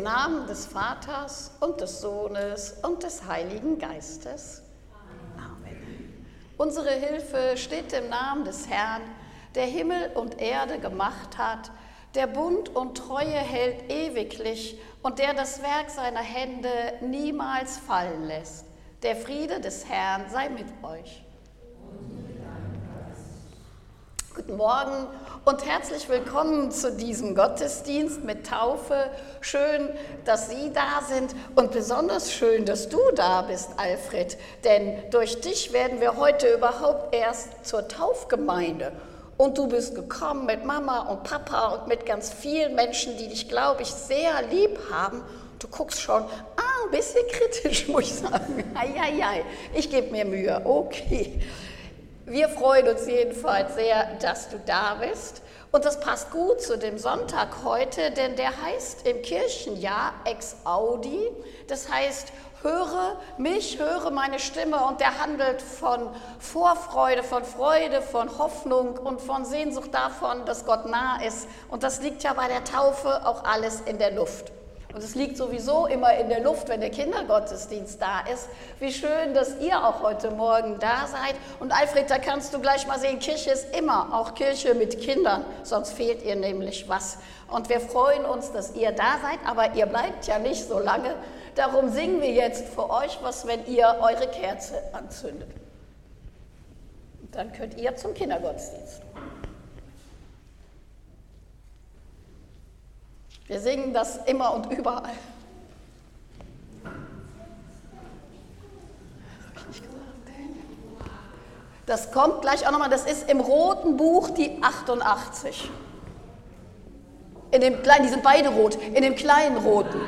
Namen des Vaters und des Sohnes und des Heiligen Geistes. Amen. Unsere Hilfe steht im Namen des Herrn, der Himmel und Erde gemacht hat, der Bund und Treue hält ewiglich und der das Werk seiner Hände niemals fallen lässt. Der Friede des Herrn sei mit euch. Guten Morgen und herzlich willkommen zu diesem Gottesdienst mit Taufe. Schön, dass Sie da sind und besonders schön, dass du da bist, Alfred. Denn durch dich werden wir heute überhaupt erst zur Taufgemeinde. Und du bist gekommen mit Mama und Papa und mit ganz vielen Menschen, die dich, glaube ich, sehr lieb haben. Du guckst schon, ein bisschen kritisch, muss ich sagen. Eieiei, ich gebe mir Mühe, okay. Wir freuen uns jedenfalls sehr, dass du da bist. Und das passt gut zu dem Sonntag heute, denn der heißt im Kirchenjahr Ex Audi. Das heißt, höre mich, höre meine Stimme, und der handelt von Vorfreude, von Freude, von Hoffnung und von Sehnsucht davon, dass Gott nah ist. Und das liegt ja bei der Taufe auch alles in der Luft. Und es liegt sowieso immer in der Luft, wenn der Kindergottesdienst da ist. Wie schön, dass ihr auch heute Morgen da seid. Und Alfred, da kannst du gleich mal sehen, Kirche ist immer auch Kirche mit Kindern, sonst fehlt ihr nämlich was. Und wir freuen uns, dass ihr da seid, aber ihr bleibt ja nicht so lange. Darum singen wir jetzt für euch was, wenn ihr eure Kerze anzündet. Und dann könnt ihr zum Kindergottesdienst. Wir singen das immer und überall. Das kommt gleich auch nochmal, das ist im roten Buch die 88. In dem kleinen, die sind beide rot, in dem kleinen roten.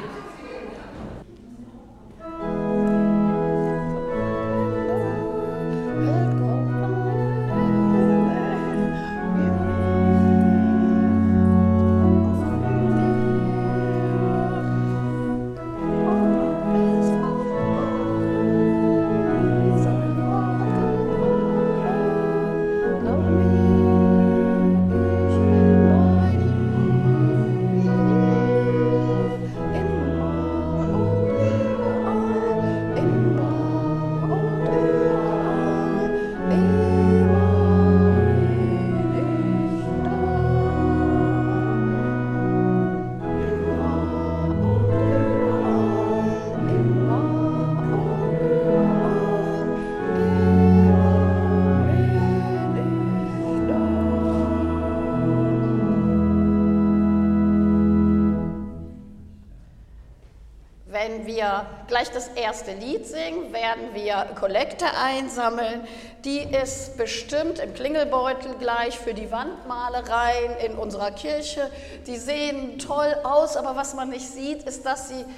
Wenn wir gleich das erste Lied singen, werden wir Kollekte einsammeln. Die ist bestimmt im Klingelbeutel gleich für die Wandmalereien in unserer Kirche. Die sehen toll aus, aber was man nicht sieht, ist, dass sie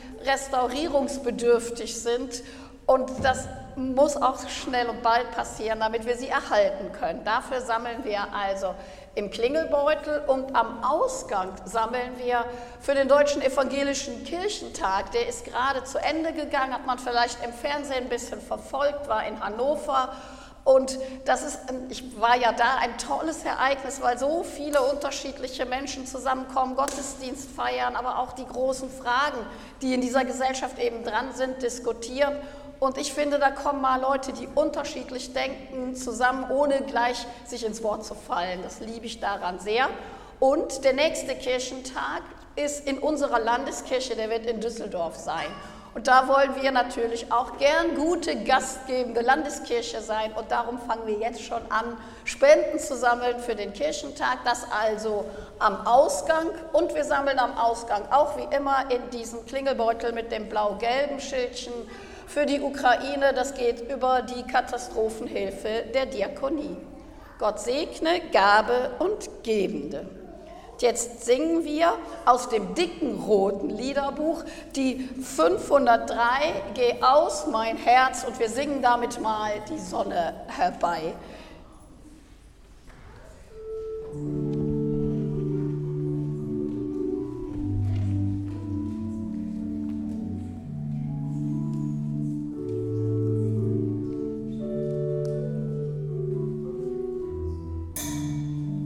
restaurierungsbedürftig sind. Und das muss auch schnell und bald passieren, damit wir sie erhalten können. Dafür sammeln wir also im Klingelbeutel, und am Ausgang sammeln wir für den Deutschen Evangelischen Kirchentag. Der ist gerade zu Ende gegangen, hat man vielleicht im Fernsehen ein bisschen verfolgt, war in Hannover. Und das ist, ich war ja da, ein tolles Ereignis, weil so viele unterschiedliche Menschen zusammenkommen, Gottesdienst feiern, aber auch die großen Fragen, die in dieser Gesellschaft eben dran sind, diskutieren. Und ich finde, da kommen mal Leute, die unterschiedlich denken, zusammen, ohne gleich sich ins Wort zu fallen. Das liebe ich daran sehr. Und der nächste Kirchentag ist in unserer Landeskirche, der wird in Düsseldorf sein. Und da wollen wir natürlich auch gern gute, gastgebende Landeskirche sein. Und darum fangen wir jetzt schon an, Spenden zu sammeln für den Kirchentag. Das also am Ausgang. Und wir sammeln am Ausgang auch wie immer in diesem Klingelbeutel mit dem blau-gelben Schildchen für die Ukraine. Das geht über die Katastrophenhilfe der Diakonie. Gott segne Gabe und Gebende. Jetzt singen wir aus dem dicken roten Liederbuch die 503, Geh aus, mein Herz, und wir singen damit mal die Sonne herbei.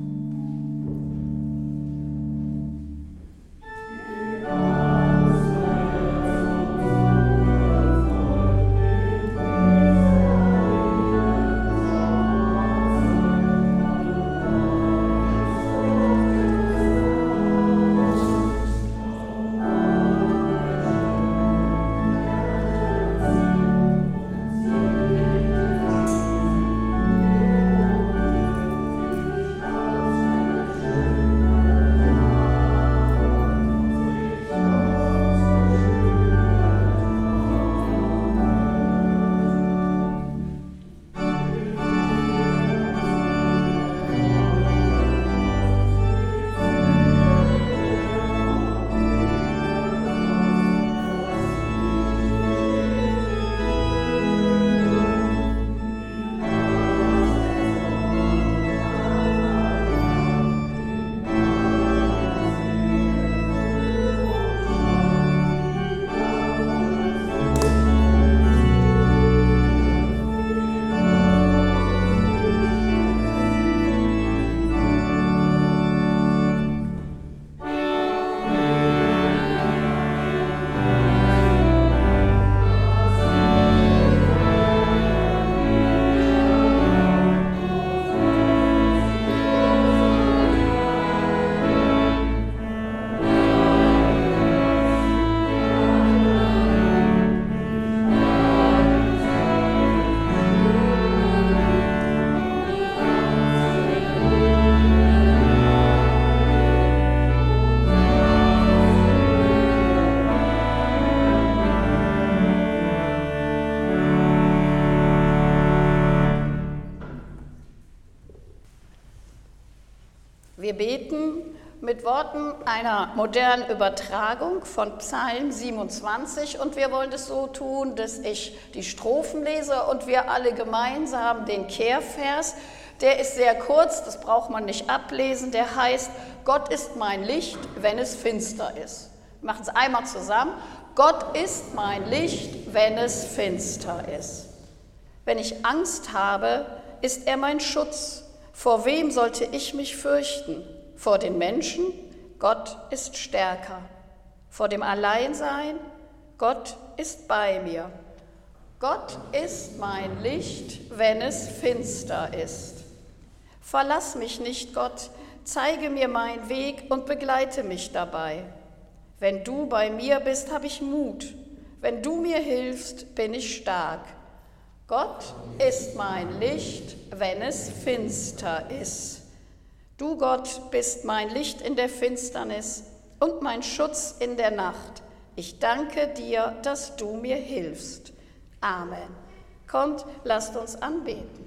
Amen. Wir beten mit Worten einer modernen Übertragung von Psalm 27 und wir wollen es so tun, dass ich die Strophen lese und wir alle gemeinsam den Kehrvers. Der ist sehr kurz, das braucht man nicht ablesen, der heißt, Gott ist mein Licht, wenn es finster ist. Wir machen es einmal zusammen. Gott ist mein Licht, wenn es finster ist. Wenn ich Angst habe, ist er mein Schutz. Vor wem sollte ich mich fürchten? Vor den Menschen? Gott ist stärker. Vor dem Alleinsein? Gott ist bei mir. Gott ist mein Licht, wenn es finster ist. Verlass mich nicht, Gott, zeige mir meinen Weg und begleite mich dabei. Wenn du bei mir bist, habe ich Mut. Wenn du mir hilfst, bin ich stark. Gott ist mein Licht, wenn es finster ist. Du, Gott, bist mein Licht in der Finsternis und mein Schutz in der Nacht. Ich danke dir, dass du mir hilfst. Amen. Kommt, lasst uns anbeten.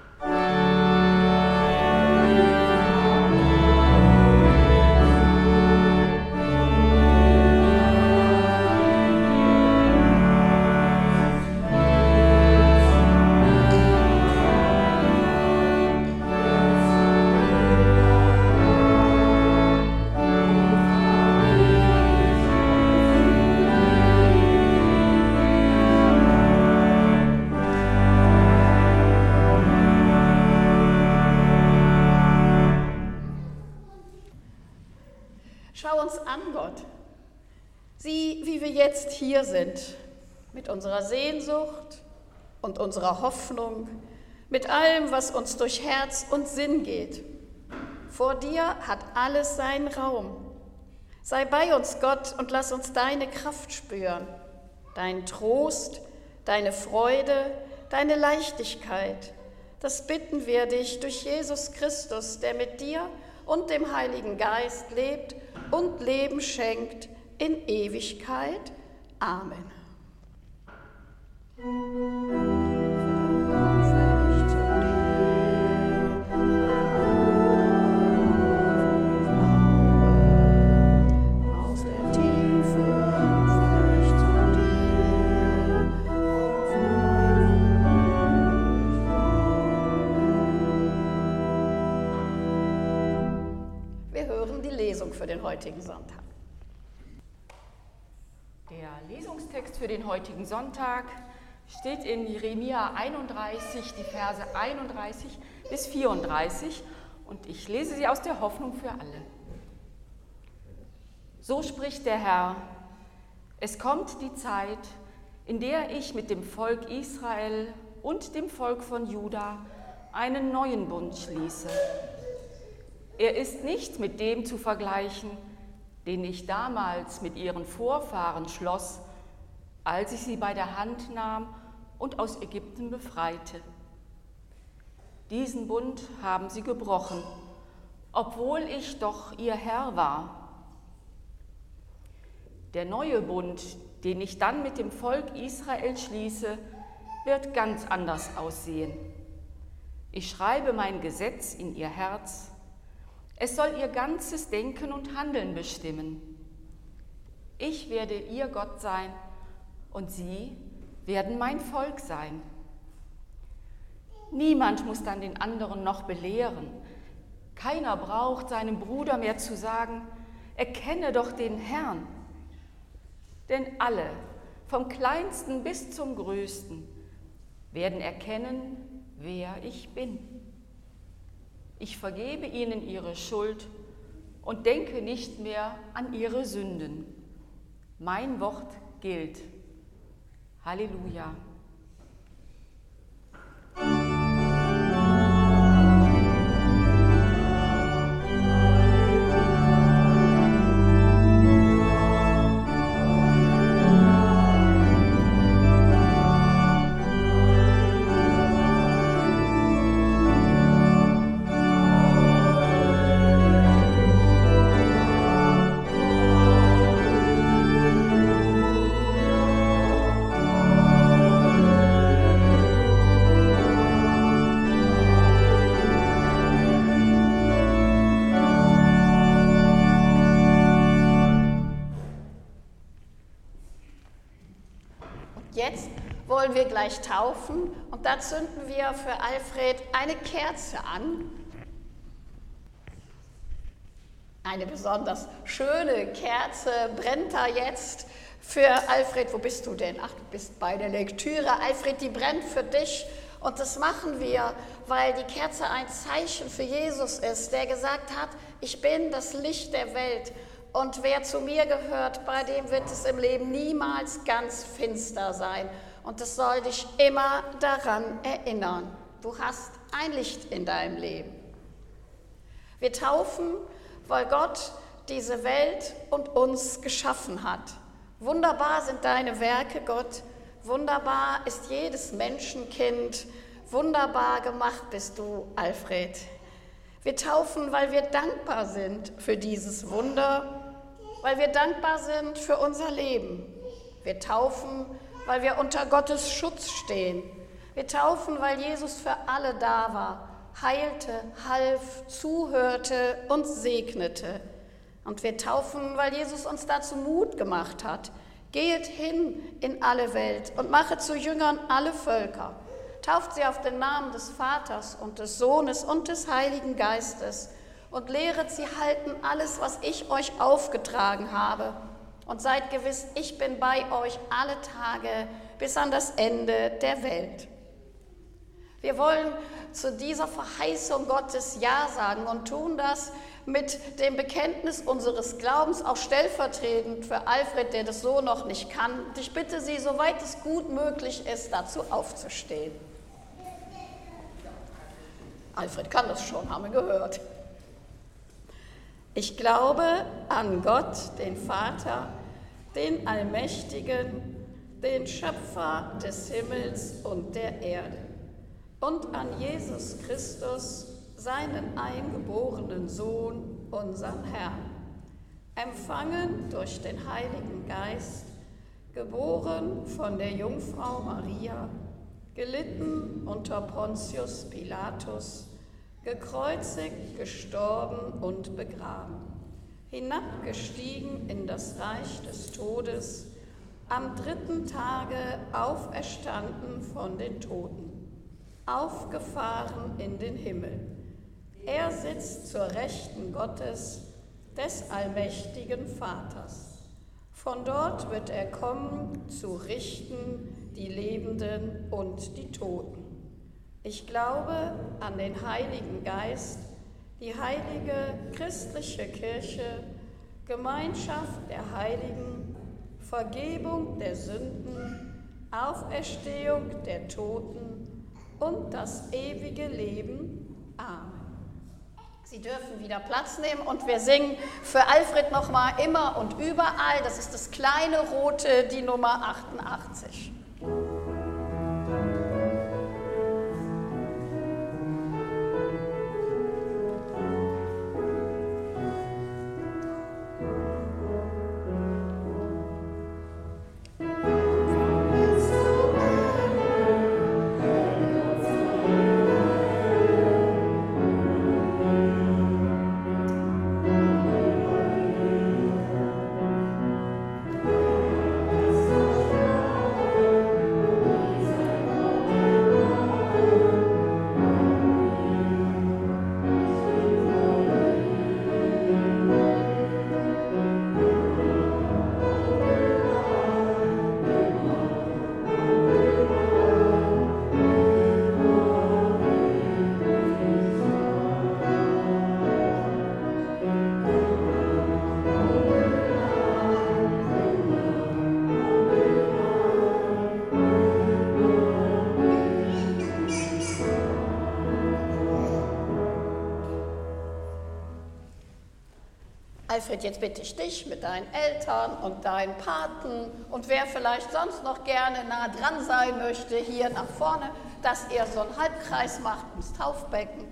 Schau uns an, Gott. Sieh, wie wir jetzt hier sind, mit unserer Sehnsucht und unserer Hoffnung, mit allem, was uns durch Herz und Sinn geht. Vor dir hat alles seinen Raum. Sei bei uns, Gott, und lass uns deine Kraft spüren, deinen Trost, deine Freude, deine Leichtigkeit. Das bitten wir dich durch Jesus Christus, der mit dir und dem Heiligen Geist lebt und Leben schenkt in Ewigkeit. Amen. Für den heutigen Sonntag. Der Lesungstext für den heutigen Sonntag steht in Jeremia 31, die Verse 31 bis 34 und ich lese sie aus der Hoffnung für alle. So spricht der Herr: Es kommt die Zeit, in der ich mit dem Volk Israel und dem Volk von Juda einen neuen Bund schließe. Er ist nicht mit dem zu vergleichen, den ich damals mit ihren Vorfahren schloss, als ich sie bei der Hand nahm und aus Ägypten befreite. Diesen Bund haben sie gebrochen, obwohl ich doch ihr Herr war. Der neue Bund, den ich dann mit dem Volk Israel schließe, wird ganz anders aussehen. Ich schreibe mein Gesetz in ihr Herz. Es soll ihr ganzes Denken und Handeln bestimmen. Ich werde ihr Gott sein und sie werden mein Volk sein. Niemand muss dann den anderen noch belehren. Keiner braucht seinem Bruder mehr zu sagen, erkenne doch den Herrn. Denn alle, vom Kleinsten bis zum Größten, werden erkennen, wer ich bin. Ich vergebe ihnen ihre Schuld und denke nicht mehr an ihre Sünden. Mein Wort gilt. Halleluja. Jetzt wollen wir gleich taufen und da zünden wir für Alfred eine Kerze an. Eine besonders schöne Kerze brennt da jetzt für Alfred. Wo bist du denn? Ach, du bist bei der Lektüre. Alfred, die brennt für dich. Und das machen wir, weil die Kerze ein Zeichen für Jesus ist, der gesagt hat, ich bin das Licht der Welt. Und wer zu mir gehört, bei dem wird es im Leben niemals ganz finster sein. Und es soll dich immer daran erinnern. Du hast ein Licht in deinem Leben. Wir taufen, weil Gott diese Welt und uns geschaffen hat. Wunderbar sind deine Werke, Gott. Wunderbar ist jedes Menschenkind. Wunderbar gemacht bist du, Alfred. Wir taufen, weil wir dankbar sind für dieses Wunder, weil wir dankbar sind für unser Leben. Wir taufen, weil wir unter Gottes Schutz stehen. Wir taufen, weil Jesus für alle da war, heilte, half, zuhörte und segnete. Und wir taufen, weil Jesus uns dazu Mut gemacht hat. Geht hin in alle Welt und machet zu Jüngern alle Völker. Tauft sie auf den Namen des Vaters und des Sohnes und des Heiligen Geistes und lehret sie halten alles, was ich euch aufgetragen habe. Und seid gewiss, ich bin bei euch alle Tage bis an das Ende der Welt. Wir wollen zu dieser Verheißung Gottes Ja sagen und tun das mit dem Bekenntnis unseres Glaubens, auch stellvertretend für Alfred, der das so noch nicht kann. Und ich bitte Sie, soweit es gut möglich ist, dazu aufzustehen. Alfred kann das schon, haben wir gehört. Ich glaube an Gott, den Vater, den Allmächtigen, den Schöpfer des Himmels und der Erde, und an Jesus Christus, seinen eingeborenen Sohn, unseren Herrn, empfangen durch den Heiligen Geist, geboren von der Jungfrau Maria, gelitten unter Pontius Pilatus, gekreuzigt, gestorben und begraben, hinabgestiegen in das Reich des Todes, am 3. Tage auferstanden von den Toten, aufgefahren in den Himmel. Er sitzt zur Rechten Gottes, des allmächtigen Vaters. Von dort wird er kommen, zu richten die Lebenden und die Toten. Ich glaube an den Heiligen Geist, die heilige christliche Kirche, Gemeinschaft der Heiligen, Vergebung der Sünden, Auferstehung der Toten und das ewige Leben. Amen. Sie dürfen wieder Platz nehmen und wir singen für Alfred nochmal immer und überall. Das ist das kleine Rote, die Nummer 88. Alfred, jetzt bitte ich dich mit deinen Eltern und deinen Paten und wer vielleicht sonst noch gerne nah dran sein möchte, hier nach vorne, dass ihr so einen Halbkreis macht ums Taufbecken.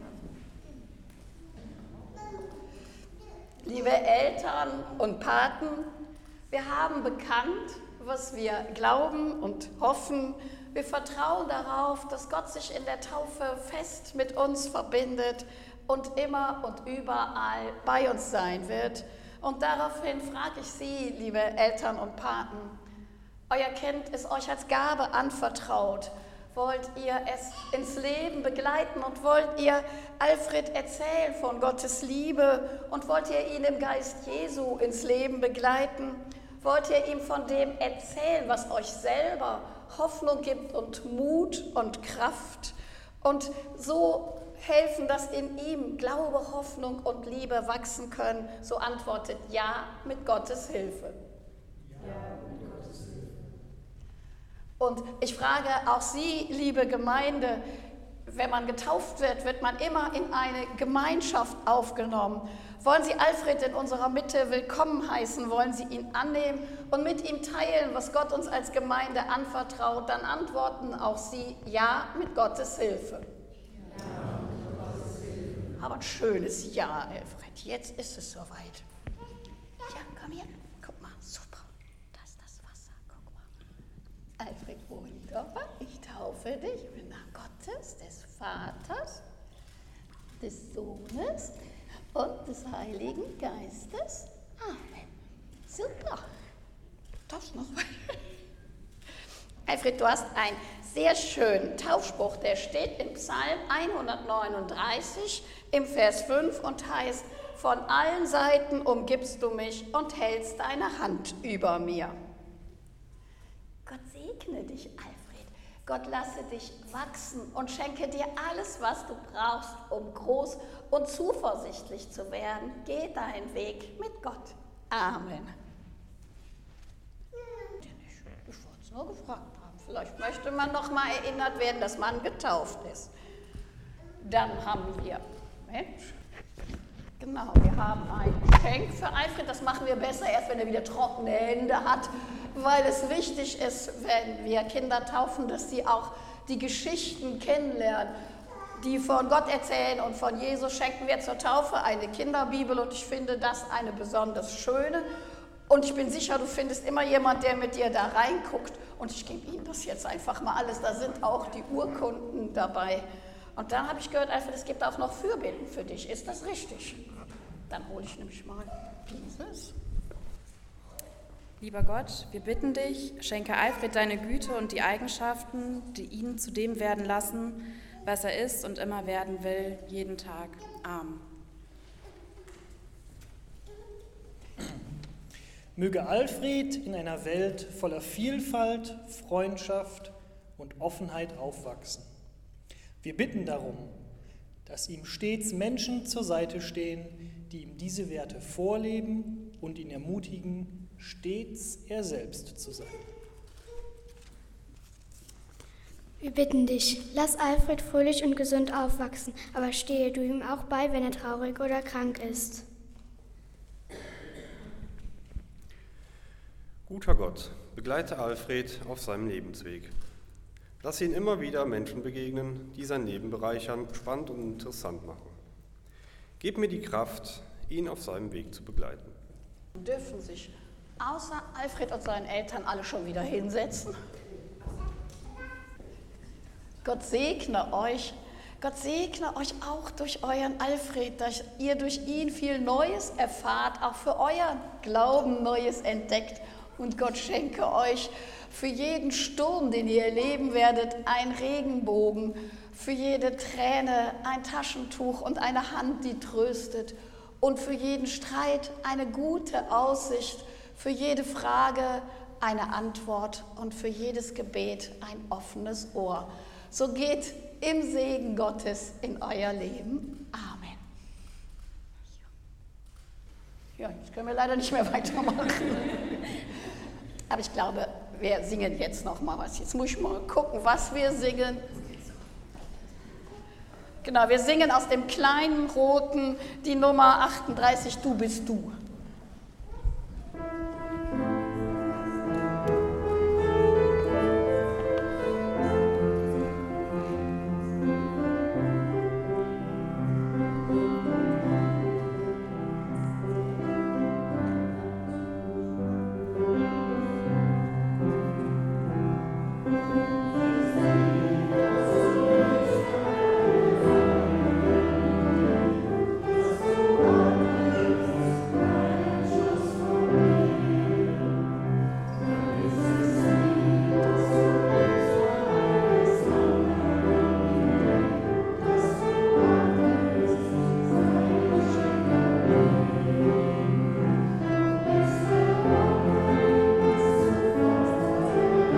Liebe Eltern und Paten, wir haben bekannt, was wir glauben und hoffen. Wir vertrauen darauf, dass Gott sich in der Taufe fest mit uns verbindet und immer und überall bei uns sein wird. Und daraufhin frage ich Sie, liebe Eltern und Paten, Euer Kind ist euch als Gabe anvertraut. Wollt ihr es ins Leben begleiten und wollt ihr Alfred erzählen von Gottes Liebe und wollt ihr ihn im Geist Jesu ins Leben begleiten? Wollt ihr ihm von dem erzählen, was euch selber Hoffnung gibt und Mut und Kraft und so helfen, dass in ihm Glaube, Hoffnung und Liebe wachsen können? So antwortet ja mit Gottes Hilfe. Und ich frage auch Sie, liebe Gemeinde, wenn man getauft wird, wird man immer in eine Gemeinschaft aufgenommen. Wollen Sie Alfred in unserer Mitte willkommen heißen? Wollen Sie ihn annehmen und mit ihm teilen, was Gott uns als Gemeinde anvertraut? Dann antworten auch Sie ja mit Gottes Hilfe. Ja, mit Gottes Hilfe. Aber ein schönes Ja, Alfred. Jetzt ist es soweit. Ja, komm hier. Guck mal, super. Das ist das Wasser. Guck mal. Alfred Wohlendorfer, ich taufe dich im Namen Gottes, des Vaters, des Sohnes und des Heiligen Geistes. Amen. Super. Das noch. Alfred, du hast einen sehr schönen Taufspruch, der steht in Psalm 139 im Vers 5 und heißt: Von allen Seiten umgibst du mich und hältst deine Hand über mir. Gott segne dich, Alfred. Gott lasse dich wachsen und schenke dir alles, was du brauchst, um groß und zuversichtlich zu werden. Geh deinen Weg mit Gott. Amen. Ich wollte es nur gefragt haben. Vielleicht möchte man noch mal erinnert werden, dass man getauft ist. Dann haben wir, Mensch, genau, wir haben ein Geschenk für Alfred. Das machen wir besser erst, wenn er wieder trockene Hände hat, weil es wichtig ist, wenn wir Kinder taufen, dass sie auch die Geschichten kennenlernen, die von Gott erzählen. Und von Jesus schenken wir zur Taufe eine Kinderbibel und ich finde das eine besonders schöne. Und ich bin sicher, du findest immer jemand, der mit dir da reinguckt. Und ich gebe Ihnen das jetzt einfach mal alles. Da sind auch die Urkunden dabei. Und dann habe ich gehört, Alfred, es gibt auch noch Fürbitten für dich. Ist das richtig? Dann hole ich nämlich mal dieses. Lieber Gott, wir bitten dich, schenke Alfred deine Güte und die Eigenschaften, die ihn zu dem werden lassen, was er ist und immer werden will, jeden Tag. Amen. Möge Alfred in einer Welt voller Vielfalt, Freundschaft und Offenheit aufwachsen. Wir bitten darum, dass ihm stets Menschen zur Seite stehen, die ihm diese Werte vorleben und ihn ermutigen, stets er selbst zu sein. Wir bitten dich, lass Alfred fröhlich und gesund aufwachsen, aber stehe du ihm auch bei, wenn er traurig oder krank ist. Guter Gott, begleite Alfred auf seinem Lebensweg. Lass ihn immer wieder Menschen begegnen, die sein Leben bereichern, spannend und interessant machen. Gib mir die Kraft, ihn auf seinem Weg zu begleiten. Dürfen sich außer Alfred und seinen Eltern alle schon wieder hinsetzen? Gott segne euch. Gott segne euch auch durch euren Alfred, dass ihr durch ihn viel Neues erfahrt, auch für euren Glauben Neues entdeckt. Und Gott schenke euch für jeden Sturm, den ihr erleben werdet, einen Regenbogen, für jede Träne ein Taschentuch und eine Hand, die tröstet. Und für jeden Streit eine gute Aussicht, für jede Frage eine Antwort und für jedes Gebet ein offenes Ohr. So geht im Segen Gottes in euer Leben. Amen. Ja, jetzt können wir leider nicht mehr weitermachen. Aber ich glaube, wir singen jetzt noch mal was. Jetzt muss ich mal gucken, was wir singen. Genau, wir singen aus dem kleinen Roten die Nummer 38, Du bist du.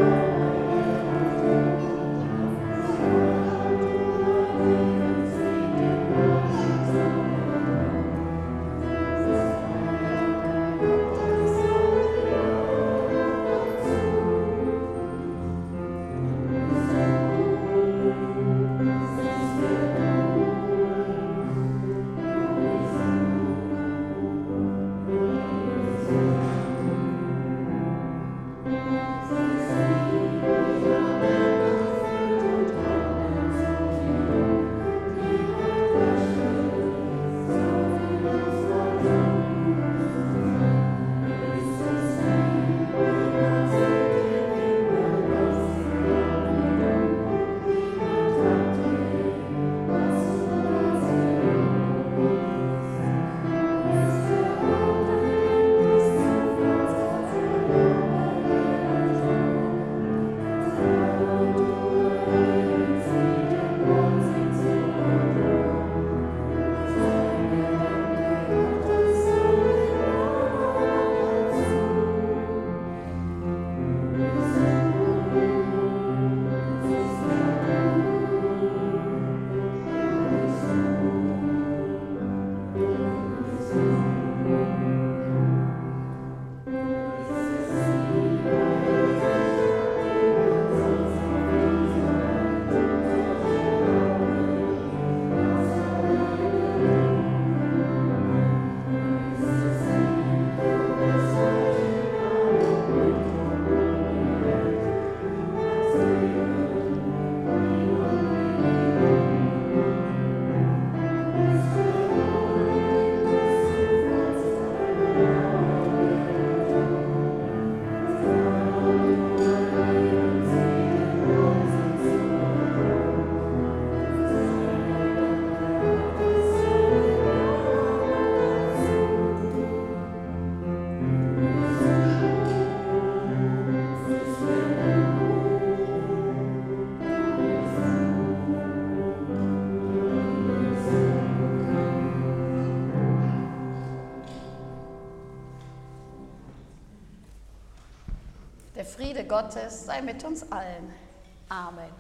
Der Friede Gottes sei mit uns allen. Amen.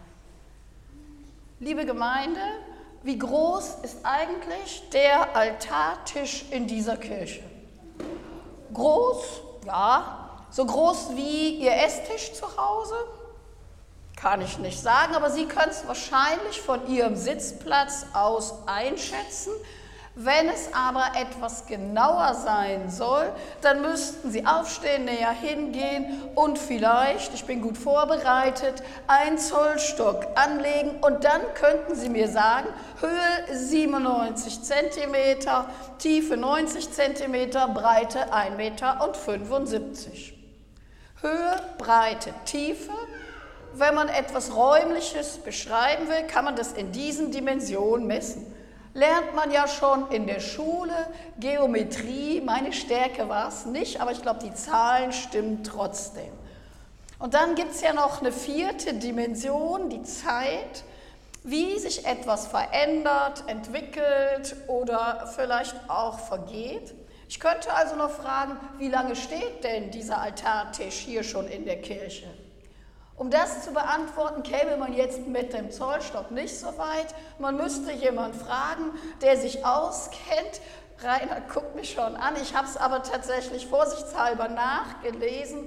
Liebe Gemeinde, wie groß ist eigentlich der Altartisch in dieser Kirche? Groß? Ja. So groß wie Ihr Esstisch zu Hause? Kann ich nicht sagen, aber Sie können es wahrscheinlich von Ihrem Sitzplatz aus einschätzen. Wenn es aber etwas genauer sein soll, dann müssten Sie aufstehen, näher hingehen und vielleicht, ich bin gut vorbereitet, einen Zollstock anlegen und dann könnten Sie mir sagen, Höhe 97 cm, Tiefe 90 cm, Breite 1,75 Meter. Höhe, Breite, Tiefe. Wenn man etwas Räumliches beschreiben will, kann man das in diesen Dimensionen messen. Lernt man ja schon in der Schule, Geometrie, meine Stärke war es nicht, aber ich glaube, die Zahlen stimmen trotzdem. Und dann gibt es ja noch eine vierte Dimension, die Zeit, wie sich etwas verändert, entwickelt oder vielleicht auch vergeht. Ich könnte also noch fragen, wie lange steht denn dieser Altartisch hier schon in der Kirche? Um das zu beantworten, käme man jetzt mit dem Zollstock nicht so weit. Man müsste jemanden fragen, der sich auskennt. Rainer guckt mich schon an, ich habe es aber tatsächlich vorsichtshalber nachgelesen.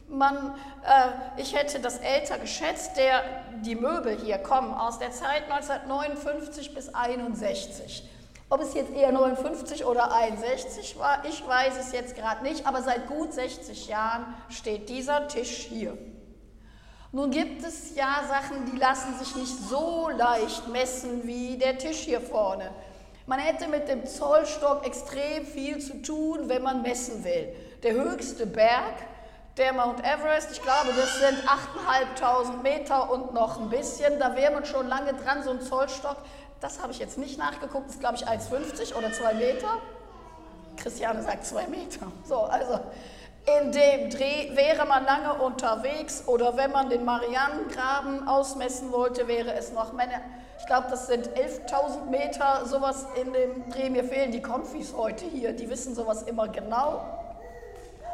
Ich hätte das älter geschätzt, die Möbel hier kommen aus der Zeit 1959 bis 61. Ob es jetzt eher 59 oder 61 war, ich weiß es jetzt gerade nicht, aber seit gut 60 Jahren steht dieser Tisch hier. Nun gibt es ja Sachen, die lassen sich nicht so leicht messen wie der Tisch hier vorne. Man hätte mit dem Zollstock extrem viel zu tun, wenn man messen will. Der höchste Berg, der Mount Everest, ich glaube, das sind 8.500 Meter und noch ein bisschen. Da wäre man schon lange dran, so ein Zollstock. Das habe ich jetzt nicht nachgeguckt, das ist, glaube ich, 1,50 oder 2 Meter. Christiane sagt 2 Meter. So, also in dem Dreh wäre man lange unterwegs oder wenn man den Marianengraben ausmessen wollte, wäre es noch, ich glaube, das sind 11.000 Meter, sowas in dem Dreh. Mir fehlen die Konfis heute hier, die wissen sowas immer genau.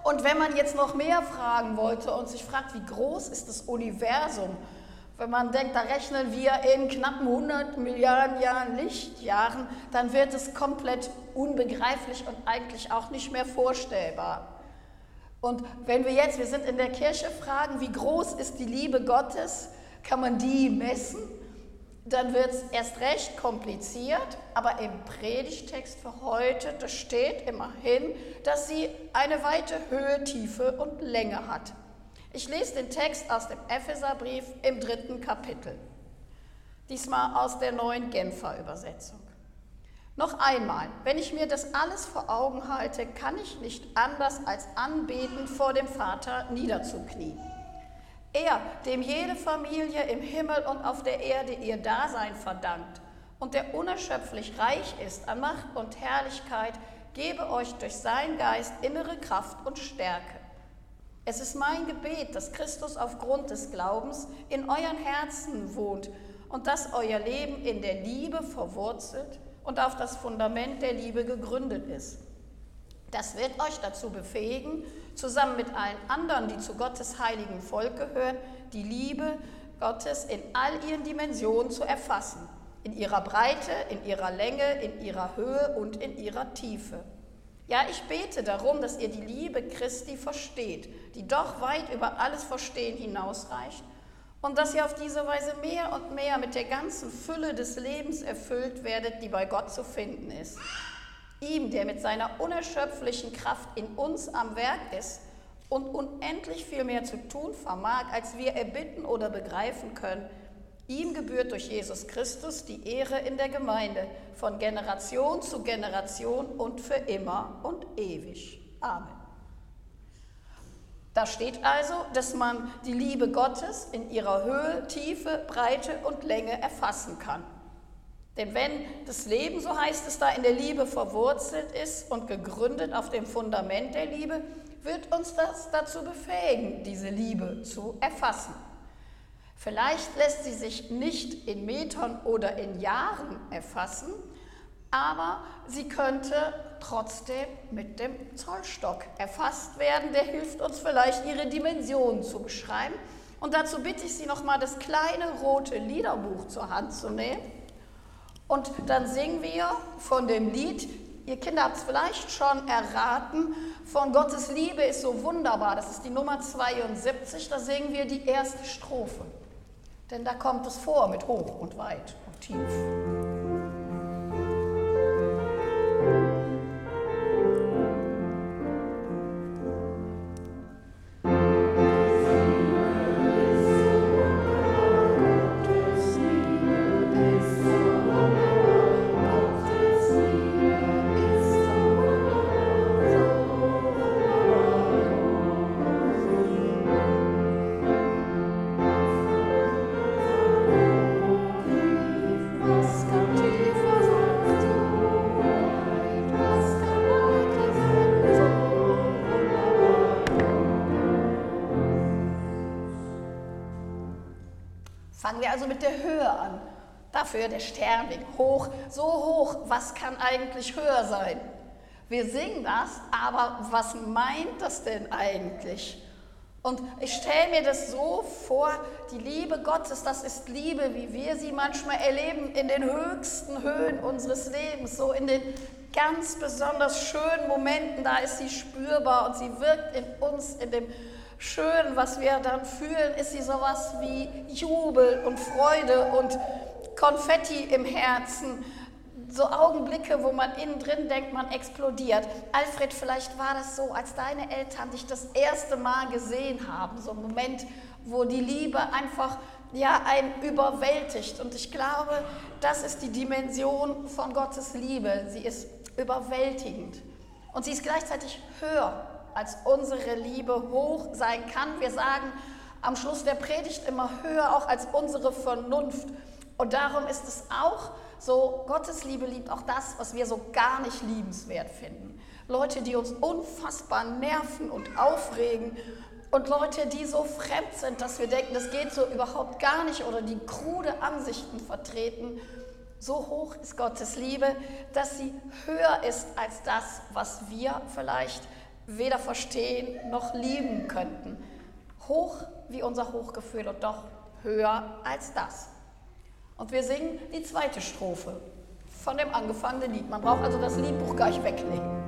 Und wenn man jetzt noch mehr fragen wollte und sich fragt, wie groß ist das Universum, wenn man denkt, da rechnen wir in knappen 100 Milliarden Jahren Lichtjahren, dann wird es komplett unbegreiflich und eigentlich auch nicht mehr vorstellbar. Und wenn wir sind in der Kirche, fragen, wie groß ist die Liebe Gottes, kann man die messen? Dann wird es erst recht kompliziert, aber im Predigtext für heute, da steht immerhin, dass sie eine weite Höhe, Tiefe und Länge hat. Ich lese den Text aus dem Epheserbrief im 3. Kapitel, diesmal aus der Neuen Genfer Übersetzung. Noch einmal, wenn ich mir das alles vor Augen halte, kann ich nicht anders als anbetend vor dem Vater niederzuknien. Er, dem jede Familie im Himmel und auf der Erde ihr Dasein verdankt und der unerschöpflich reich ist an Macht und Herrlichkeit, gebe euch durch seinen Geist innere Kraft und Stärke. Es ist mein Gebet, dass Christus aufgrund des Glaubens in euren Herzen wohnt und dass euer Leben in der Liebe verwurzelt und auf das Fundament der Liebe gegründet ist. Das wird euch dazu befähigen, zusammen mit allen anderen, die zu Gottes heiligen Volk gehören, die Liebe Gottes in all ihren Dimensionen zu erfassen, in ihrer Breite, in ihrer Länge, in ihrer Höhe und in ihrer Tiefe. Ja, ich bete darum, dass ihr die Liebe Christi versteht, die doch weit über alles Verstehen hinausreicht, und dass ihr auf diese Weise mehr und mehr mit der ganzen Fülle des Lebens erfüllt werdet, die bei Gott zu finden ist. Ihm, der mit seiner unerschöpflichen Kraft in uns am Werk ist und unendlich viel mehr zu tun vermag, als wir erbitten oder begreifen können, ihm gebührt durch Jesus Christus die Ehre in der Gemeinde, von Generation zu Generation und für immer und ewig. Amen. Da steht also, dass man die Liebe Gottes in ihrer Höhe, Tiefe, Breite und Länge erfassen kann. Denn wenn das Leben, so heißt es da, in der Liebe verwurzelt ist und gegründet auf dem Fundament der Liebe, wird uns das dazu befähigen, diese Liebe zu erfassen. Vielleicht lässt sie sich nicht in Metern oder in Jahren erfassen, aber sie könnte trotzdem mit dem Zollstock erfasst werden. Der hilft uns vielleicht, ihre Dimensionen zu beschreiben. Und dazu bitte ich Sie nochmal, das kleine rote Liederbuch zur Hand zu nehmen. Und dann singen wir von dem Lied, ihr Kinder habt es vielleicht schon erraten, von Gottes Liebe ist so wunderbar. Das ist die Nummer 72, da singen wir die erste Strophe. Denn da kommt es vor mit hoch und weit und tief. Fangen wir also mit der Höhe an. Dafür der Sternweg, hoch, so hoch, was kann eigentlich höher sein? Wir singen das, aber was meint das denn eigentlich? Und ich stelle mir das so vor, die Liebe Gottes, das ist Liebe, wie wir sie manchmal erleben, in den höchsten Höhen unseres Lebens, so in den ganz besonders schönen Momenten, da ist sie spürbar und sie wirkt in uns, in dem Schönen, was wir dann fühlen, ist sie sowas wie Jubel und Freude und Konfetti im Herzen, so Augenblicke, wo man innen drin denkt, man explodiert. Alfred, vielleicht war das so, als deine Eltern dich das erste Mal gesehen haben, so ein Moment, wo die Liebe einfach einen überwältigt. Und ich glaube, das ist die Dimension von Gottes Liebe. Sie ist überwältigend und sie ist gleichzeitig höher, als unsere Liebe hoch sein kann. Wir sagen am Schluss der Predigt immer höher auch als unsere Vernunft. Und darum ist es auch so, Gottes Liebe liebt auch das, was wir so gar nicht liebenswert finden. Leute, die uns unfassbar nerven und aufregen und Leute, die so fremd sind, dass wir denken, das geht so überhaupt gar nicht oder die krude Ansichten vertreten. So hoch ist Gottes Liebe, dass sie höher ist als das, was wir vielleicht weder verstehen noch lieben könnten. Hoch wie unser Hochgefühl und doch höher als das. Und wir singen die zweite Strophe von dem angefangenen Lied. Man braucht also das Liedbuch gar nicht weglegen.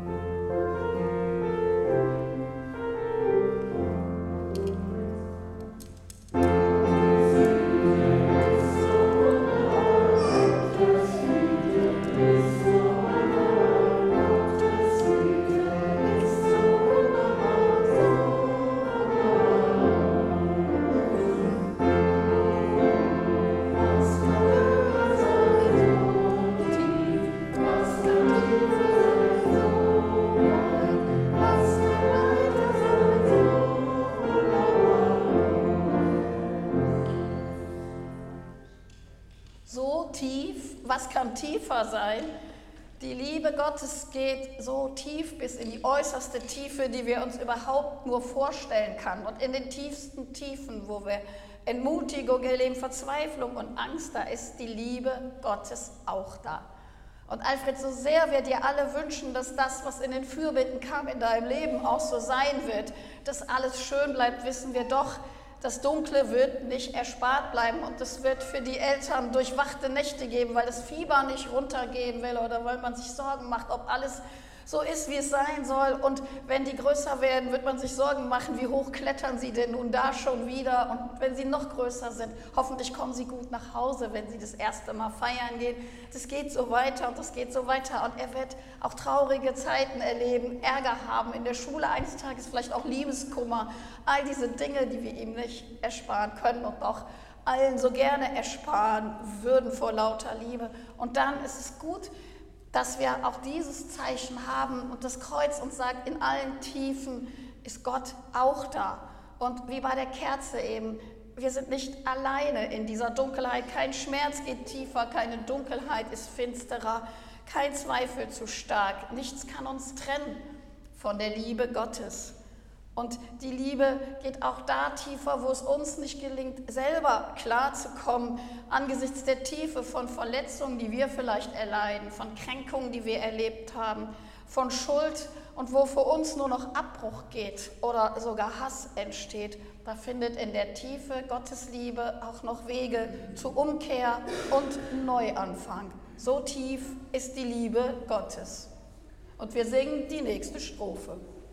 Was kann tiefer sein? Die Liebe Gottes geht so tief bis in die äußerste Tiefe, die wir uns überhaupt nur vorstellen können. Und in den tiefsten Tiefen, wo wir Entmutigung erleben, Verzweiflung und Angst, da ist die Liebe Gottes auch da. Und Alfred, so sehr wir dir alle wünschen, dass das, was in den Fürbitten kam in deinem Leben, auch so sein wird, dass alles schön bleibt, wissen wir doch, das Dunkle wird nicht erspart bleiben und es wird für die Eltern durchwachte Nächte geben, weil das Fieber nicht runtergehen will oder weil man sich Sorgen macht, ob alles so ist, wie es sein soll. Und wenn die größer werden, wird man sich Sorgen machen, wie hoch klettern sie denn nun da schon wieder. Und wenn sie noch größer sind, hoffentlich kommen sie gut nach Hause, wenn sie das erste Mal feiern gehen. Das geht so weiter und das geht so weiter. Und er wird auch traurige Zeiten erleben, Ärger haben, in der Schule eines Tages vielleicht auch Liebeskummer. All diese Dinge, die wir ihm nicht ersparen können und auch allen so gerne ersparen würden vor lauter Liebe. Und dann ist es gut, dass wir auch dieses Zeichen haben und das Kreuz uns sagt, in allen Tiefen ist Gott auch da. Und wie bei der Kerze eben, wir sind nicht alleine in dieser Dunkelheit. Kein Schmerz geht tiefer, keine Dunkelheit ist finsterer, kein Zweifel zu stark. Nichts kann uns trennen von der Liebe Gottes. Und die Liebe geht auch da tiefer, wo es uns nicht gelingt, selber klarzukommen angesichts der Tiefe von Verletzungen, die wir vielleicht erleiden, von Kränkungen, die wir erlebt haben, von Schuld und wo für uns nur noch Abbruch geht oder sogar Hass entsteht. Da findet in der Tiefe Gottes Liebe auch noch Wege zu Umkehr und Neuanfang. So tief ist die Liebe Gottes. Und wir singen die nächste Strophe.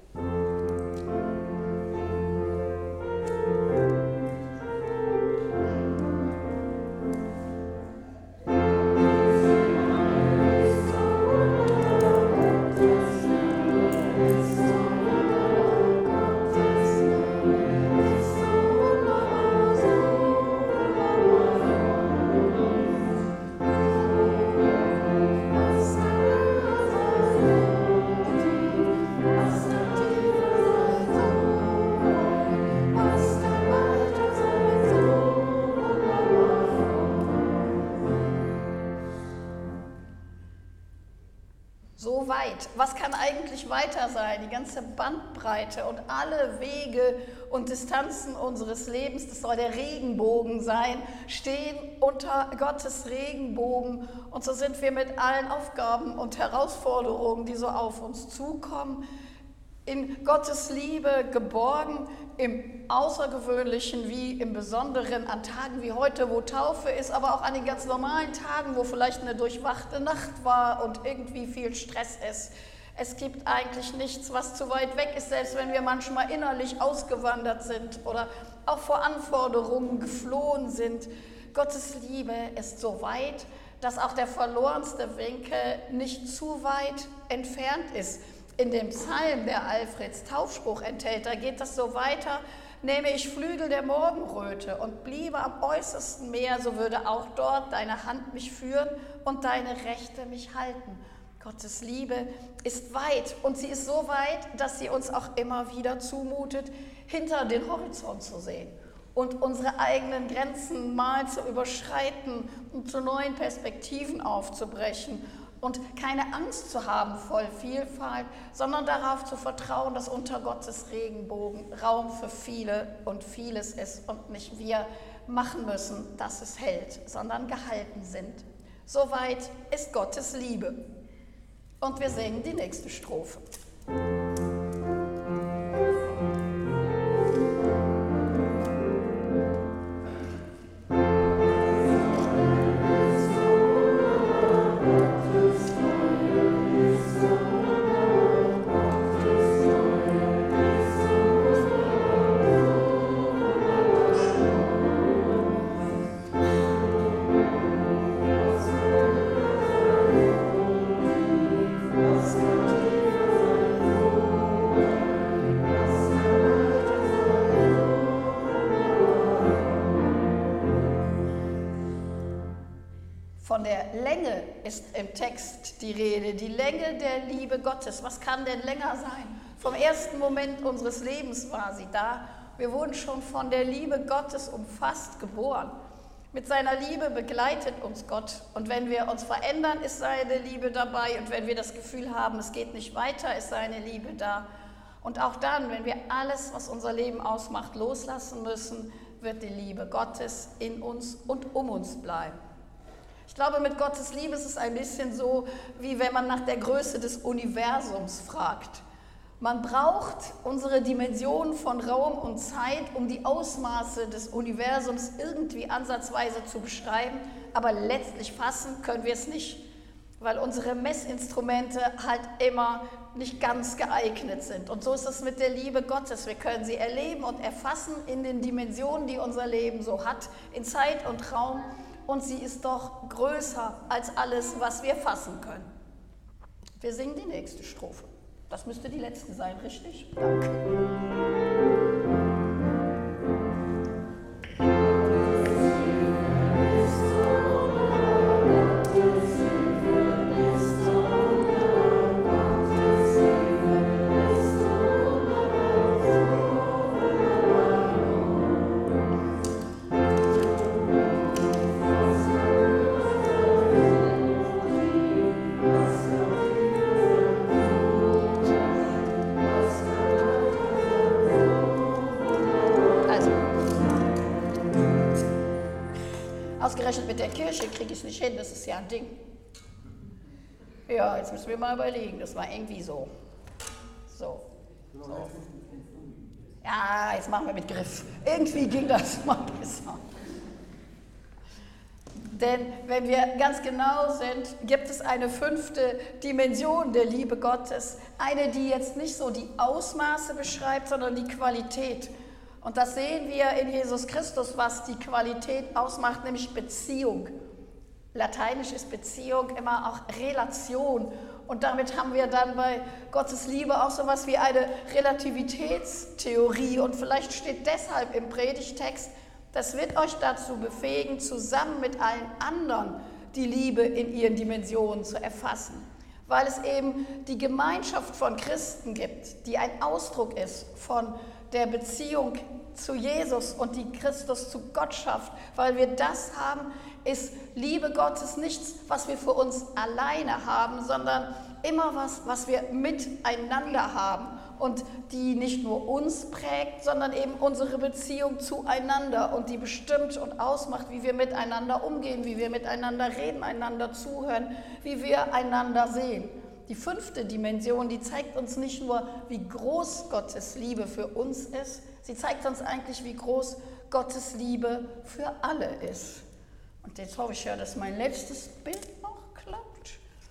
So weit. Was kann eigentlich weiter sein? Die ganze Bandbreite und alle Wege und Distanzen unseres Lebens, das soll der Regenbogen sein, stehen unter Gottes Regenbogen. Und so sind wir mit allen Aufgaben und Herausforderungen, die so auf uns zukommen, in Gottes Liebe geborgen, im Außergewöhnlichen wie im Besonderen, an Tagen wie heute, wo Taufe ist, aber auch an den ganz normalen Tagen, wo vielleicht eine durchwachte Nacht war und irgendwie viel Stress ist. Es gibt eigentlich nichts, was zu weit weg ist, selbst wenn wir manchmal innerlich ausgewandert sind oder auch vor Anforderungen geflohen sind. Gottes Liebe ist so weit, dass auch der verlorenste Winkel nicht zu weit entfernt ist. In dem Psalm, der Alfreds Taufspruch enthält, da geht das so weiter: Nehme ich Flügel der Morgenröte und bliebe am äußersten Meer, so würde auch dort deine Hand mich führen und deine Rechte mich halten. Gottes Liebe ist weit und sie ist so weit, dass sie uns auch immer wieder zumutet, hinter den Horizont zu sehen und unsere eigenen Grenzen mal zu überschreiten und zu neuen Perspektiven aufzubrechen. Und keine Angst zu haben vor Vielfalt, sondern darauf zu vertrauen, dass unter Gottes Regenbogen Raum für viele und vieles ist und nicht wir machen müssen, dass es hält, sondern gehalten sind. Soweit ist Gottes Liebe. Und wir singen die nächste Strophe. Von der Länge ist im Text die Rede, die Länge der Liebe Gottes. Was kann denn länger sein? Vom ersten Moment unseres Lebens war sie da. Wir wurden schon von der Liebe Gottes umfasst geboren. Mit seiner Liebe begleitet uns Gott. Und wenn wir uns verändern, ist seine Liebe dabei. Und wenn wir das Gefühl haben, es geht nicht weiter, ist seine Liebe da. Und auch dann, wenn wir alles, was unser Leben ausmacht, loslassen müssen, wird die Liebe Gottes in uns und um uns bleiben. Ich glaube, mit Gottes Liebe ist es ein bisschen so, wie wenn man nach der Größe des Universums fragt. Man braucht unsere Dimensionen von Raum und Zeit, um die Ausmaße des Universums irgendwie ansatzweise zu beschreiben, aber letztlich fassen können wir es nicht, weil unsere Messinstrumente halt immer nicht ganz geeignet sind. Und so ist es mit der Liebe Gottes. Wir können sie erleben und erfassen in den Dimensionen, die unser Leben so hat, in Zeit und Raum. Und sie ist doch größer als alles, was wir fassen können. Wir singen die nächste Strophe. Das müsste die letzte sein, richtig? Danke. Ausgerechnet mit der Kirche kriege ich es nicht hin, das ist ja ein Ding. Ja, jetzt müssen wir mal überlegen, das war irgendwie so. So. Ja, jetzt machen wir mit Griff. Irgendwie ging das mal besser. Denn wenn wir ganz genau sind, gibt es eine 5. Dimension der Liebe Gottes. Eine, die jetzt nicht so die Ausmaße beschreibt, sondern die Qualität. Und das sehen wir in Jesus Christus, was die Qualität ausmacht, nämlich Beziehung. Lateinisch ist Beziehung immer auch Relation. Und damit haben wir dann bei Gottes Liebe auch so etwas wie eine Relativitätstheorie. Und vielleicht steht deshalb im Predigtext, das wird euch dazu befähigen, zusammen mit allen anderen die Liebe in ihren Dimensionen zu erfassen. Weil es eben die Gemeinschaft von Christen gibt, die ein Ausdruck ist von der Beziehung zu Jesus und die Christus zu Gott schafft. Weil wir das haben, ist Liebe Gottes nichts, was wir für uns alleine haben, sondern immer was wir miteinander haben und die nicht nur uns prägt, sondern eben unsere Beziehung zueinander und die bestimmt und ausmacht, wie wir miteinander umgehen, wie wir miteinander reden, einander zuhören, wie wir einander sehen. Die 5. Dimension, die zeigt uns nicht nur, wie groß Gottes Liebe für uns ist, sie zeigt uns eigentlich, wie groß Gottes Liebe für alle ist. Und jetzt hoffe ich ja, dass mein letztes Bild noch klappt.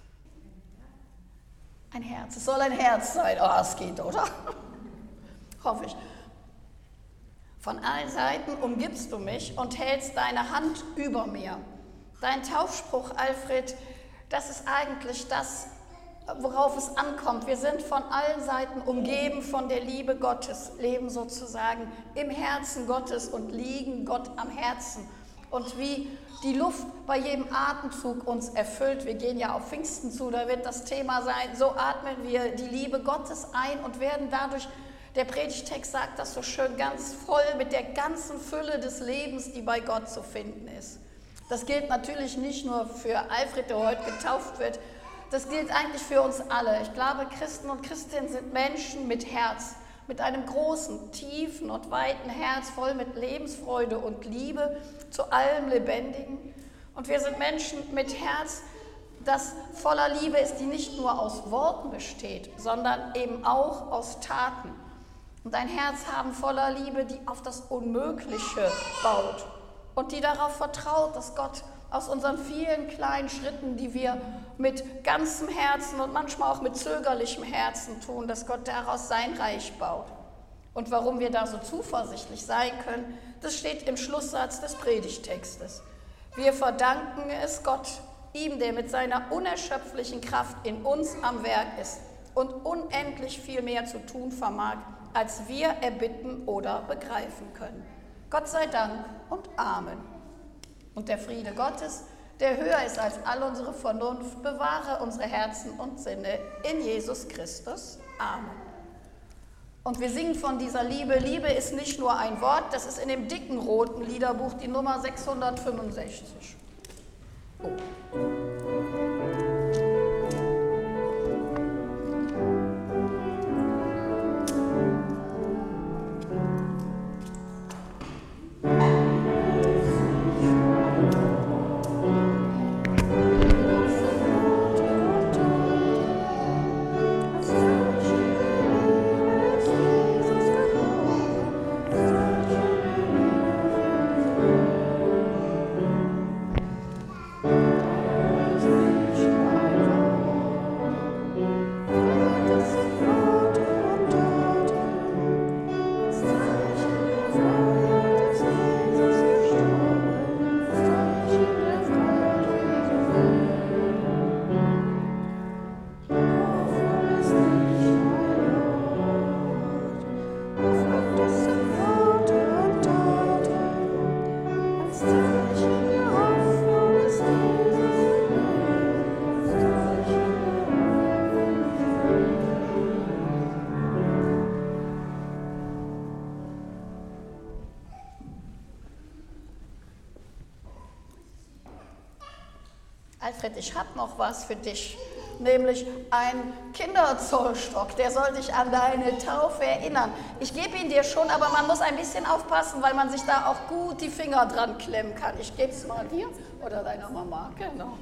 Ein Herz, es soll ein Herz sein. Oh, es geht, oder? Hoffe ich. Von allen Seiten umgibst du mich und hältst deine Hand über mir. Dein Taufspruch, Alfred, das ist eigentlich das, worauf es ankommt. Wir sind von allen Seiten umgeben von der Liebe Gottes, leben sozusagen im Herzen Gottes und liegen Gott am Herzen. Und wie die Luft bei jedem Atemzug uns erfüllt, wir gehen ja auf Pfingsten zu, da wird das Thema sein, so atmen wir die Liebe Gottes ein und werden dadurch, der Predigtext sagt das so schön, ganz voll mit der ganzen Fülle des Lebens, die bei Gott zu finden ist. Das gilt natürlich nicht nur für Alfred, der heute getauft wird, das gilt eigentlich für uns alle. Ich glaube, Christen und Christinnen sind Menschen mit Herz, mit einem großen, tiefen und weiten Herz, voll mit Lebensfreude und Liebe zu allem Lebendigen. Und wir sind Menschen mit Herz, das voller Liebe ist, die nicht nur aus Worten besteht, sondern eben auch aus Taten. Und ein Herz haben voller Liebe, die auf das Unmögliche baut und die darauf vertraut, dass Gott aus unseren vielen kleinen Schritten, die wir mit ganzem Herzen und manchmal auch mit zögerlichem Herzen tun, dass Gott daraus sein Reich baut. Und warum wir da so zuversichtlich sein können, das steht im Schlusssatz des Predigtextes. Wir verdanken es Gott, ihm, der mit seiner unerschöpflichen Kraft in uns am Werk ist und unendlich viel mehr zu tun vermag, als wir erbitten oder begreifen können. Gott sei Dank und Amen. Und der Friede Gottes, der höher ist als all unsere Vernunft, bewahre unsere Herzen und Sinne in Jesus Christus. Amen. Und wir singen von dieser Liebe. Liebe ist nicht nur ein Wort, das ist in dem dicken roten Liederbuch die Nummer 665. Oh. Alfred, ich habe noch was für dich, nämlich einen Kinderzollstock, der soll dich an deine Taufe erinnern. Ich gebe ihn dir schon, aber man muss ein bisschen aufpassen, weil man sich da auch gut die Finger dran klemmen kann. Ich gebe es mal dir oder deiner Mama, genau.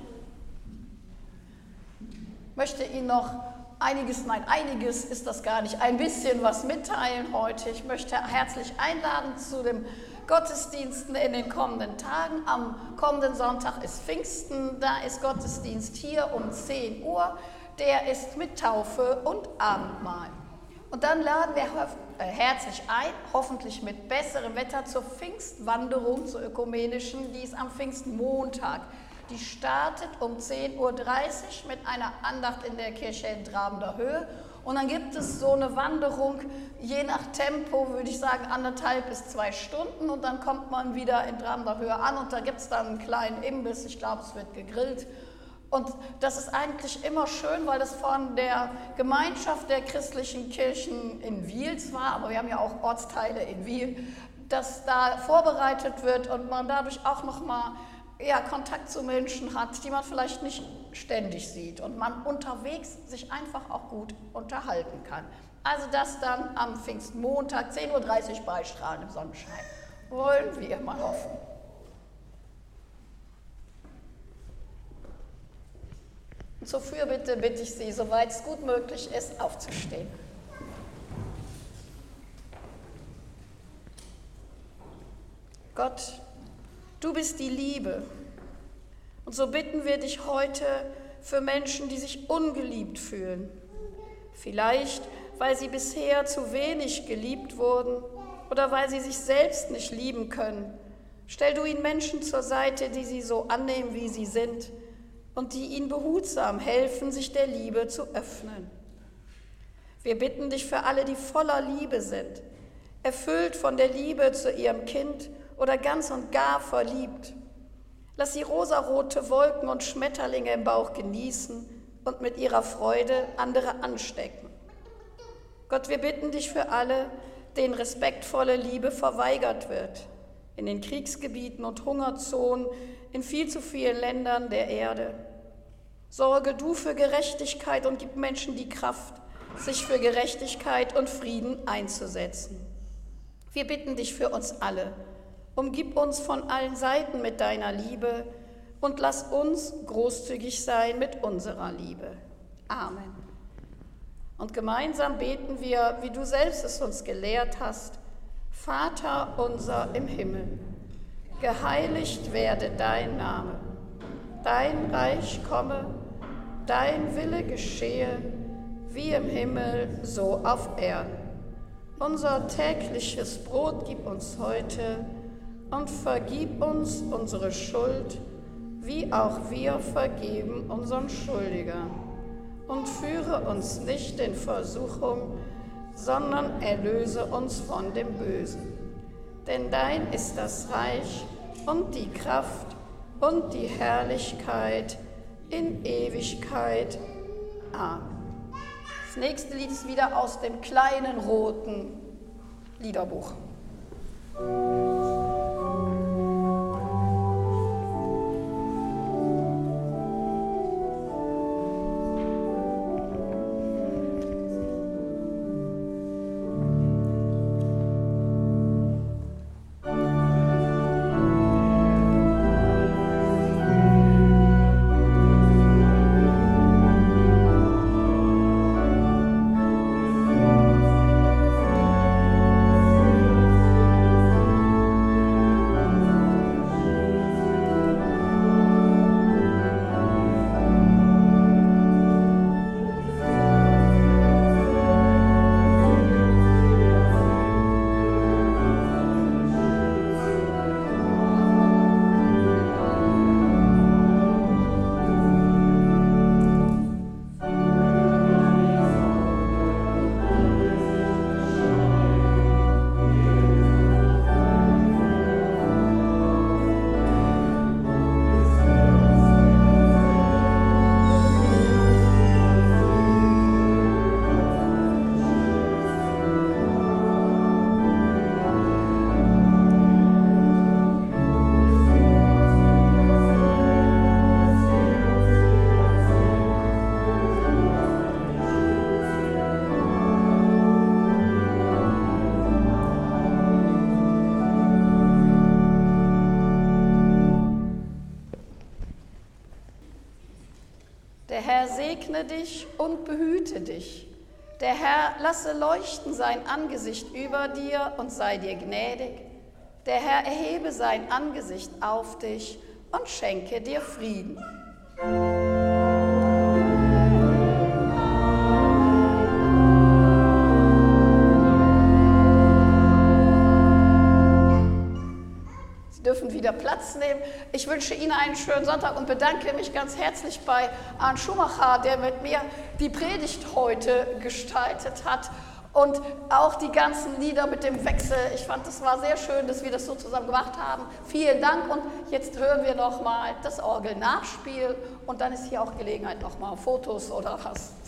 Möchte Ihnen noch einiges ist das gar nicht, ein bisschen was mitteilen heute. Ich möchte herzlich einladen zu dem Gottesdiensten in den kommenden Tagen. Am kommenden Sonntag ist Pfingsten, da ist Gottesdienst hier um 10 Uhr. Der ist mit Taufe und Abendmahl. Und dann laden wir herzlich ein, hoffentlich mit besserem Wetter, zur Pfingstwanderung, zur ökumenischen, die ist am Pfingstmontag. Die startet um 10.30 Uhr mit einer Andacht in der Kirche in Drabender Höhe. Und dann gibt es so eine Wanderung, je nach Tempo, würde ich sagen, 1,5 bis 2 Stunden. Und dann kommt man wieder in Drabender Höhe an und da gibt es dann einen kleinen Imbiss, ich glaube, es wird gegrillt. Und das ist eigentlich immer schön, weil das von der Gemeinschaft der christlichen Kirchen in Wiel zwar, aber wir haben ja auch Ortsteile in Wiel, dass da vorbereitet wird und man dadurch auch nochmal Kontakt zu Menschen hat, die man vielleicht nicht ständig sieht und man unterwegs sich einfach auch gut unterhalten kann. Also das dann am Pfingstmontag, 10.30 Uhr bei strahlendem Sonnenschein. Wollen wir mal hoffen. Und zur Fürbitte bitte ich Sie, soweit es gut möglich ist, aufzustehen. Gott, du bist die Liebe. Und so bitten wir dich heute für Menschen, die sich ungeliebt fühlen. Vielleicht, weil sie bisher zu wenig geliebt wurden oder weil sie sich selbst nicht lieben können. Stell du ihnen Menschen zur Seite, die sie so annehmen, wie sie sind und die ihnen behutsam helfen, sich der Liebe zu öffnen. Wir bitten dich für alle, die voller Liebe sind, erfüllt von der Liebe zu ihrem Kind oder ganz und gar verliebt. Lass sie rosarote Wolken und Schmetterlinge im Bauch genießen und mit ihrer Freude andere anstecken. Gott, wir bitten dich für alle, denen respektvolle Liebe verweigert wird, in den Kriegsgebieten und Hungerzonen, in viel zu vielen Ländern der Erde. Sorge du für Gerechtigkeit und gib Menschen die Kraft, sich für Gerechtigkeit und Frieden einzusetzen. Wir bitten dich für uns alle. Umgib uns von allen Seiten mit deiner Liebe und lass uns großzügig sein mit unserer Liebe. Amen. Und gemeinsam beten wir, wie du selbst es uns gelehrt hast, Vater unser im Himmel, geheiligt werde dein Name, dein Reich komme, dein Wille geschehe, wie im Himmel, so auf Erden. Unser tägliches Brot gib uns heute und vergib uns unsere Schuld, wie auch wir vergeben unseren Schuldigern. Und führe uns nicht in Versuchung, sondern erlöse uns von dem Bösen. Denn dein ist das Reich und die Kraft und die Herrlichkeit in Ewigkeit. Amen. Das nächste Lied ist wieder aus dem kleinen roten Liederbuch. Der Herr segne dich und behüte dich. Der Herr lasse leuchten sein Angesicht über dir und sei dir gnädig. Der Herr erhebe sein Angesicht auf dich und schenke dir Frieden. Dürfen wieder Platz nehmen. Ich wünsche Ihnen einen schönen Sonntag und bedanke mich ganz herzlich bei Arndt Schumacher, der mit mir die Predigt heute gestaltet hat und auch die ganzen Lieder mit dem Wechsel. Ich fand, es war sehr schön, dass wir das so zusammen gemacht haben. Vielen Dank und jetzt hören wir noch mal das Orgelnachspiel und dann ist hier auch Gelegenheit noch mal Fotos oder was.